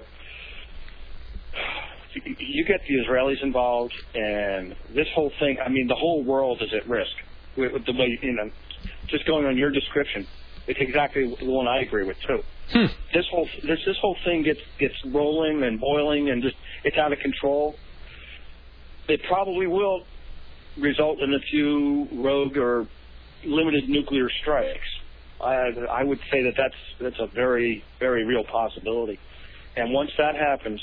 Speaker 7: you get the Israelis involved, and this whole thing. I mean, the whole world is at risk. With the way, just going on your description. It's exactly the one I agree with too. This whole thing gets rolling and boiling and just it's out of control. It probably will result in a few rogue or limited nuclear strikes. I would say that's a very, very real possibility. And once that happens,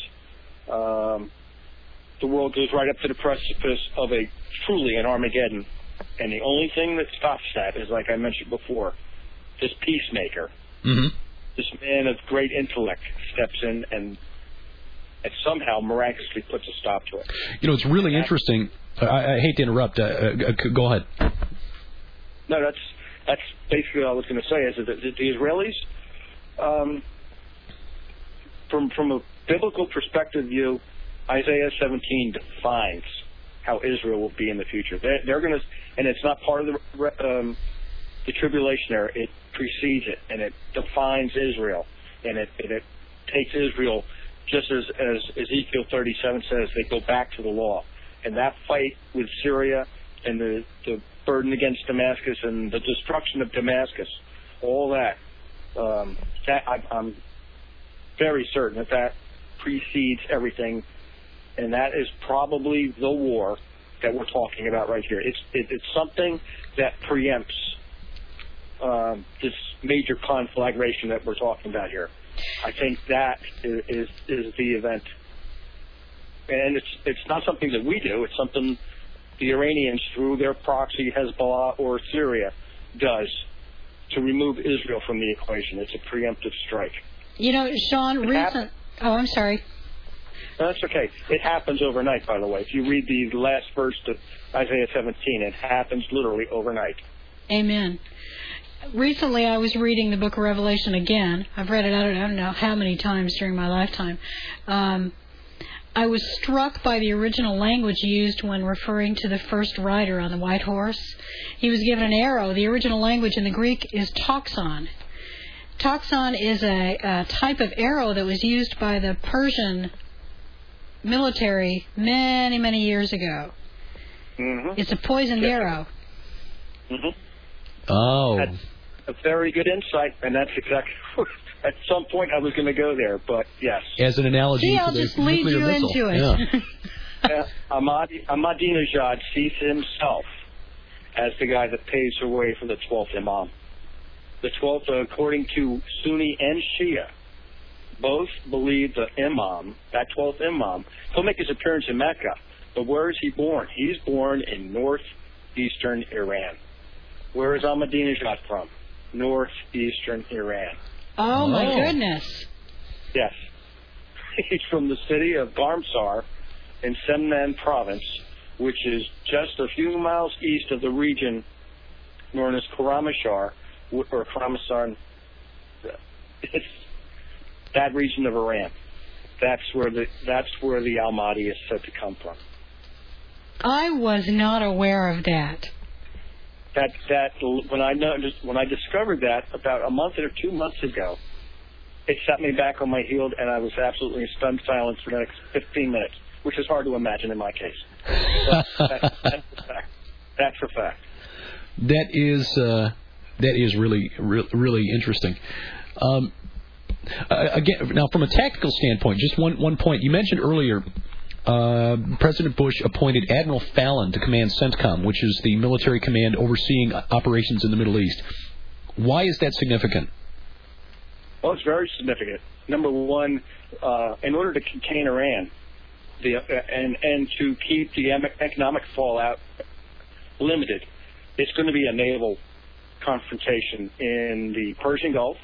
Speaker 7: the world goes right up to the precipice of truly an Armageddon. And the only thing that stops that is, like I mentioned before, this peacemaker, this man of great intellect steps in and somehow miraculously puts a stop to it.
Speaker 5: It's really interesting. I hate to interrupt. Go ahead.
Speaker 7: No, that's basically what I was going to say. Is that the Israelis, from a biblical perspective view, Isaiah 17 defines how Israel will be in the future. They're going to, and it's not part of the tribulation era. It precedes it, and it defines Israel, and it takes Israel, just as Ezekiel 37 says, they go back to the law. And that fight with Syria and the burden against Damascus and the destruction of Damascus, all that I'm very certain that precedes everything, and that is probably the war that we're talking about right here. It's something that preempts this major conflagration that we're talking about here. I think that is the event. And it's not something that we do. It's something the Iranians, through their proxy Hezbollah or Syria, does to remove Israel from the equation. It's a preemptive strike.
Speaker 6: Sean, I'm sorry.
Speaker 7: No, that's okay. It happens overnight, by the way. If you read the last verse of Isaiah 17, it happens literally overnight.
Speaker 6: Amen. recently I was reading the book of Revelation again. I've read it, I don't know how many times during my lifetime. I was struck by the original language used when referring to the first rider on the white horse. He was given an arrow. The original language in the Greek is toxon. Toxon is a type of arrow that was used by the Persian military many, many years ago. Mm-hmm. It's a poisoned arrow.
Speaker 7: Mm-hmm.
Speaker 5: Oh.
Speaker 7: That's a very good insight, and that's exactly... At some point I was going to go there, but yes.
Speaker 5: As an analogy
Speaker 6: See,
Speaker 5: to
Speaker 6: I'll
Speaker 5: the
Speaker 6: just lead you
Speaker 5: missile.
Speaker 6: into it.
Speaker 5: Yeah.
Speaker 7: Ahmadinejad sees himself as the guy that paves the way for the 12th Imam. The 12th, according to Sunni and Shia, both believe the Imam, that 12th Imam, he'll make his appearance in Mecca. But where is he born? He's born in northeastern Iran. Where is Ahmadinejad from? Northeastern Iran.
Speaker 6: Oh, my goodness.
Speaker 7: Yes. He's from the city of Garmsar in Semnan province, which is just a few miles east of the region known as Karamashar, or Karamashar. It's that region of Iran. That's where the Al-Mahdi is said to come from.
Speaker 6: I was not aware of that.
Speaker 7: When I discovered that about a month or 2 months ago, it set me back on my heels, and I was absolutely in stunned silence for the next 15 minutes, which is hard to imagine in my case. That's a fact. That's a fact.
Speaker 5: That is really interesting. Again, now from a tactical standpoint, just one point you mentioned earlier. President Bush appointed Admiral Fallon to command CENTCOM, which is the military command overseeing operations in the Middle East. Why is that significant?
Speaker 7: Well, it's very significant. Number one, in order to contain Iran and to keep the economic fallout limited, it's going to be a naval confrontation in the Persian Gulf,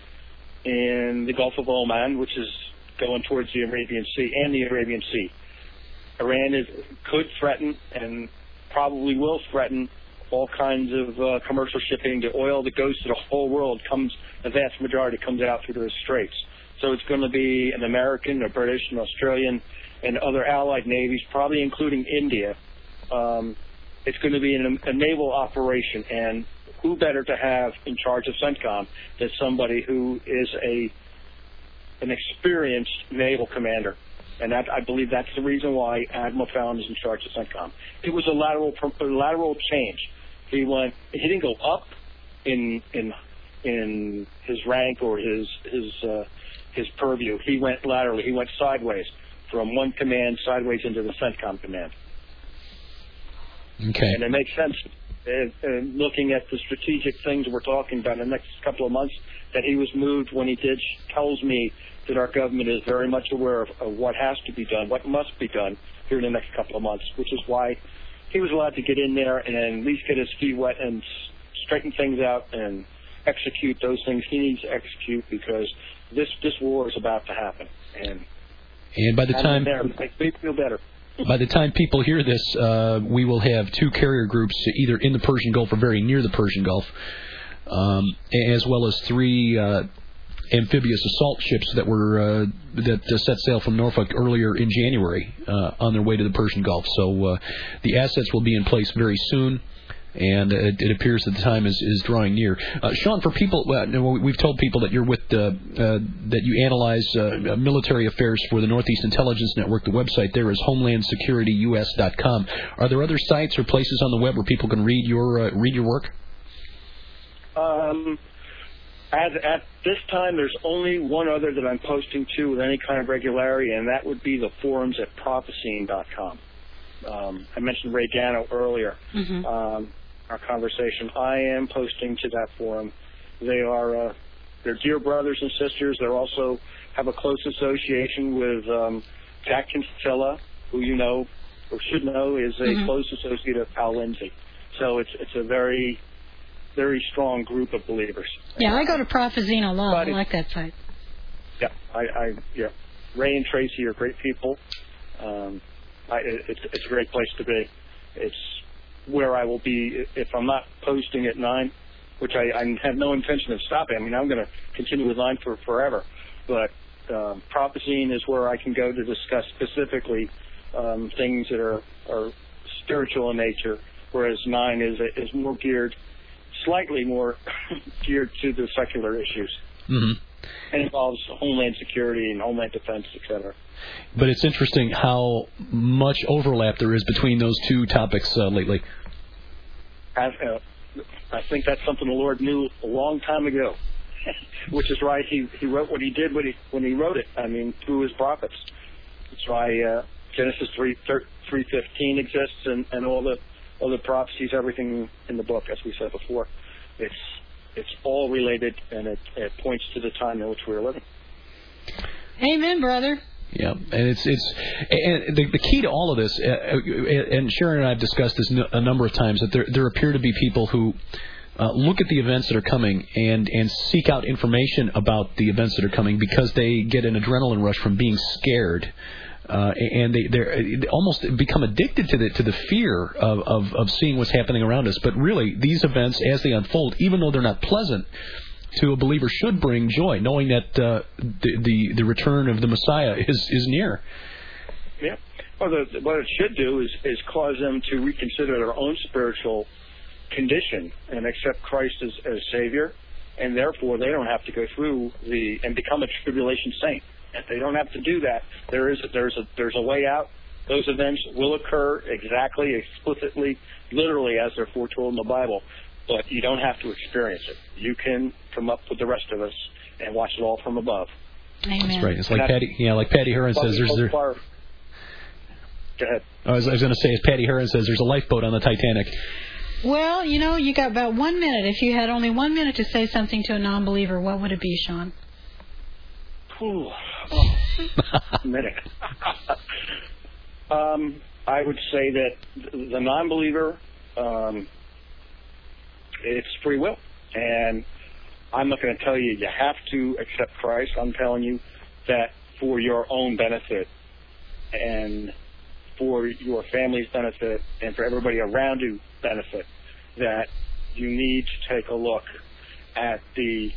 Speaker 7: in the Gulf of Oman, which is going towards the Arabian Sea, and the Arabian Sea. Iran could threaten and probably will threaten all kinds of commercial shipping. The oil that goes to the whole world the vast majority comes out through those straits. So it's going to be an American, a British, an Australian, and other allied navies, probably including India. It's going to be a naval operation, and who better to have in charge of CENTCOM than somebody who is an experienced naval commander. And I believe that's the reason why Admiral Fallon is in charge of CENTCOM. It was a lateral change. He didn't go up in his rank or his purview. He went laterally. He went sideways from one command sideways into the CENTCOM command.
Speaker 5: Okay.
Speaker 7: And it makes sense looking at the strategic things we're talking about in the next couple of months that he was moved when he did tells me that our government is very much aware of what has to be done, what must be done here in the next couple of months, which is why he was allowed to get in there and at least get his feet wet and straighten things out and execute those things he needs to execute, because this war is about to happen. And
Speaker 5: by the time
Speaker 7: it makes me feel better.
Speaker 5: By the time people hear this, we will have 2 carrier groups either in the Persian Gulf or very near the Persian Gulf, as well as 3 amphibious assault ships that set sail from Norfolk earlier in January on their way to the Persian Gulf. So the assets will be in place very soon, and it appears that the time is drawing near. Sean, for people, we've told people that you're with that you analyze military affairs for the Northeast Intelligence Network. The website there is HomelandSecurityUS.com. Are there other sites or places on the web where people can read your work?
Speaker 7: At this time, there's only one other that I'm posting to with any kind of regularity, and that would be the forums at Prophecine.com. I mentioned Ray Gano earlier, our conversation. I am posting to that forum. They're dear brothers and sisters. They also have a close association with Jack Kinsella, who you know or should know is a close associate of Al Lindsay. So it's a very, very strong group of believers.
Speaker 6: Yeah, I go to Prophecine a lot. I like that site.
Speaker 7: Yeah, Ray and Tracy are great people. It's a great place to be. It's where I will be if I'm not posting at 9. which I have no intention of stopping. I mean, I'm going to continue with Line for forever. But Prophecying is where I can go to discuss specifically things that are spiritual in nature, whereas 9 is more geared, slightly more geared to the secular issues. Mm-hmm. And involves homeland security and homeland defense, etc.
Speaker 5: But it's interesting how much overlap there is between those two topics lately.
Speaker 7: I think that's something the Lord knew a long time ago, which is why he wrote what he did when he wrote it. I mean, through his prophets. That's why Genesis 3:15 exists, and all the prophecies, everything in the book, as we said before. It's all related, and it points to the time in which we're living.
Speaker 6: Amen, brother.
Speaker 5: Yeah, and the key to all of this, and Sharon and I have discussed this a number of times, that there appear to be people who look at the events that are coming and seek out information about the events that are coming because they get an adrenaline rush from being scared. And they almost become addicted to the fear of seeing what's happening around us. But really, these events, as they unfold, even though they're not pleasant, to a believer should bring joy, knowing that the return of the Messiah is near.
Speaker 7: Yeah. Well, what it should do is cause them to reconsider their own spiritual condition and accept Christ as Savior, and therefore they don't have to go through and become a tribulation saint. They don't have to do that. There's a way out. Those events will occur exactly, explicitly, literally as they're foretold in the Bible. But you don't have to experience it. You can come up with the rest of us and watch it all from above.
Speaker 6: Amen.
Speaker 5: That's right. It's like Patty Heron says.
Speaker 7: Go ahead.
Speaker 5: I was going to say, as Patty Heron says, there's a lifeboat on the Titanic.
Speaker 6: Well, you got about 1 minute. If you had only 1 minute to say something to a non-believer, what would it be, Sean?
Speaker 7: A minute. I would say that the non-believer, it's free will. And I'm not going to tell you have to accept Christ. I'm telling you that for your own benefit and for your family's benefit and for everybody around you benefit, that you need to take a look at the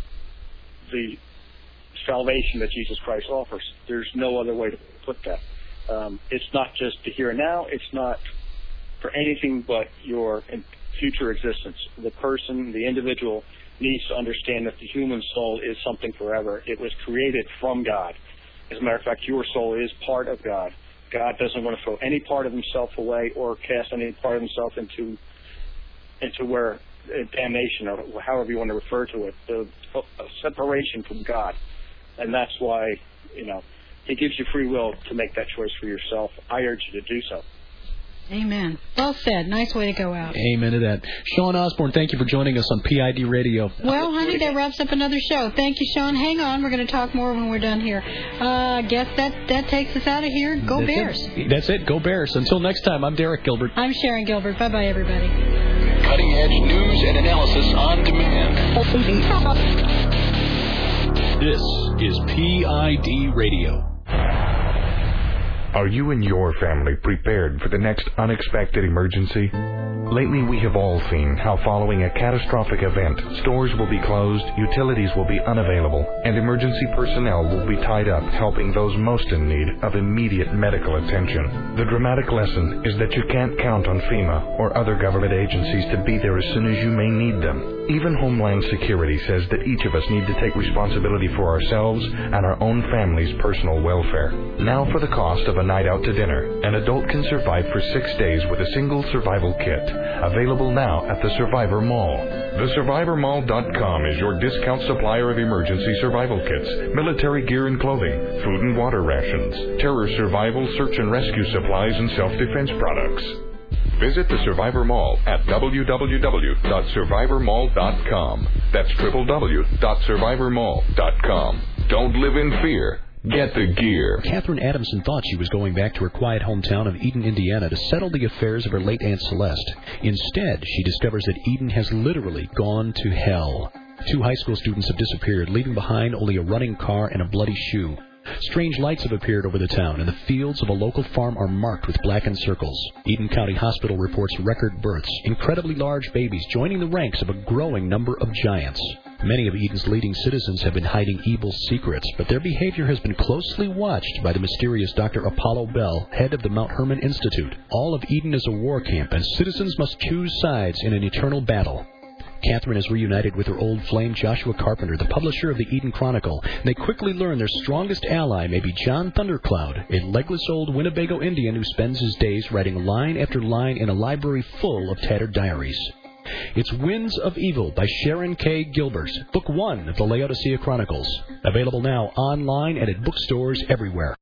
Speaker 7: salvation that Jesus Christ offers. There's no other way to put that. It's not just the here and now. It's not for anything but your future existence. The person, the individual, needs to understand that the human soul is something forever. It was created from God. As a matter of fact, your soul is part of God. God doesn't want to throw any part of himself away or cast any part of himself into where damnation, or however you want to refer to it, the separation from God. And that's why, he gives you free will to make that choice for yourself. I urge you to do so.
Speaker 6: Amen. Well said. Nice way to go out.
Speaker 5: Amen to that. Sean Osborne, thank you for joining us on PID Radio.
Speaker 6: Well, honey, that wraps up another show. Thank you, Sean. Hang on. We're going to talk more when we're done here. I guess that takes us out of here. Go Bears.
Speaker 5: That's it. Go Bears. Until next time, I'm Derek Gilbert.
Speaker 6: I'm Sharon Gilbert. Bye-bye, everybody.
Speaker 8: Cutting-edge news and analysis on demand.
Speaker 5: This is PID Radio.
Speaker 9: Are you and your family prepared for the next unexpected emergency? Lately, we have all seen how following a catastrophic event, stores will be closed, utilities will be unavailable, and emergency personnel will be tied up helping those most in need of immediate medical attention. The dramatic lesson is that you can't count on FEMA or other government agencies to be there as soon as you may need them. Even Homeland Security says that each of us need to take responsibility for ourselves and our own family's personal welfare. Now for the cost of a night out to dinner. An adult can survive for 6 days with a single survival kit. Available now at the Survivor Mall. TheSurvivorMall.com is your discount supplier of emergency survival kits, military gear and clothing, food and water rations, terror survival, search and rescue supplies, and self-defense products. Visit the Survivor Mall at www.survivormall.com. That's www.survivormall.com. Don't live in fear. Get the gear.
Speaker 5: Catherine Adamson thought she was going back to her quiet hometown of Eden, Indiana to settle the affairs of her late Aunt Celeste. Instead, she discovers that Eden has literally gone to hell. 2 high school students have disappeared, leaving behind only a running car and a bloody shoe. Strange lights have appeared over the town, and the fields of a local farm are marked with blackened circles. Eden County Hospital reports record births, incredibly large babies joining the ranks of a growing number of giants. Many of Eden's leading citizens have been hiding evil secrets, but their behavior has been closely watched by the mysterious Dr. Apollo Bell, head of the Mount Hermon Institute. All of Eden is a war camp, and citizens must choose sides in an eternal battle. Catherine is reunited with her old flame Joshua Carpenter, the publisher of the Eden Chronicle, and they quickly learn their strongest ally may be John Thundercloud, a legless old Winnebago Indian who spends his days writing line after line in a library full of tattered diaries. It's Winds of Evil by Sharon K. Gilbert, Book 1 of the Laodicea Chronicles. Available now online and at bookstores everywhere.